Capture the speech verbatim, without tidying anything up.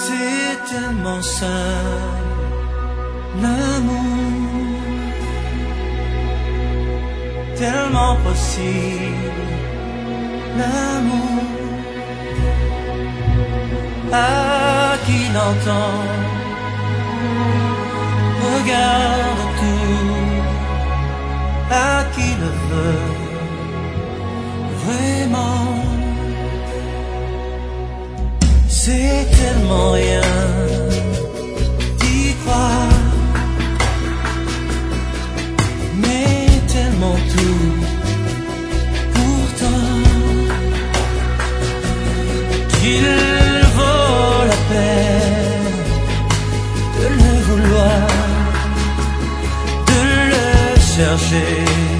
C'est tellement simple, l'amour, tellement possible, l'amour. À qui l'entend, regarde tout, à qui le veut vraiment. C'est tellement rien d'y croire, mais tellement tout pourtant qu'il vaut la peine de le vouloir, de le chercher.